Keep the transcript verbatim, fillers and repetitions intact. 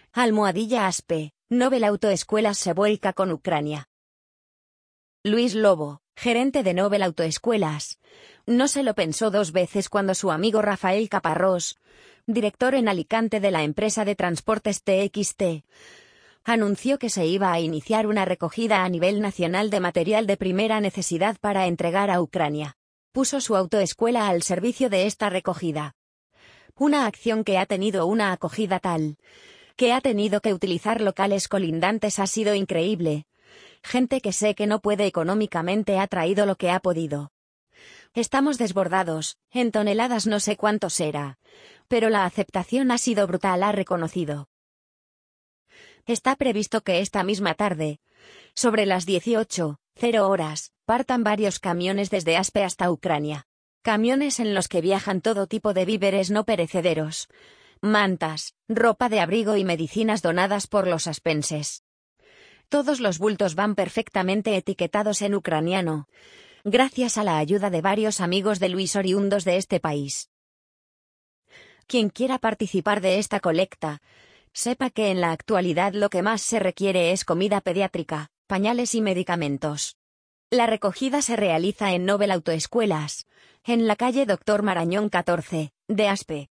Almohadilla Aspe, Nobel Autoescuelas se vuelca con Ucrania. Luis Lobo, gerente de Nobel Autoescuelas, no se lo pensó dos veces cuando su amigo Rafael Caparrós, director en Alicante de la empresa de transportes T X T, anunció que se iba a iniciar una recogida a nivel nacional de material de primera necesidad para entregar a Ucrania. Puso su autoescuela al servicio de esta recogida. Una acción que ha tenido una acogida tal, que ha tenido que utilizar locales colindantes ha sido increíble. Gente que sé que no puede económicamente ha traído lo que ha podido. Estamos desbordados, en toneladas no sé cuánto será, pero la aceptación ha sido brutal, ha reconocido. Está previsto que esta misma tarde, sobre las dieciocho horas, partan varios camiones desde Aspe hasta Ucrania. Camiones en los que viajan todo tipo de víveres no perecederos, mantas, ropa de abrigo y medicinas donadas por los aspenses. Todos los bultos van perfectamente etiquetados en ucraniano, gracias a la ayuda de varios amigos de Luis oriundos de este país. Quien quiera participar de esta colecta, sepa que en la actualidad lo que más se requiere es comida pediátrica, pañales y medicamentos. La recogida se realiza en Nobel Autoescuelas, en la calle Doctor Marañón catorce, de Aspe.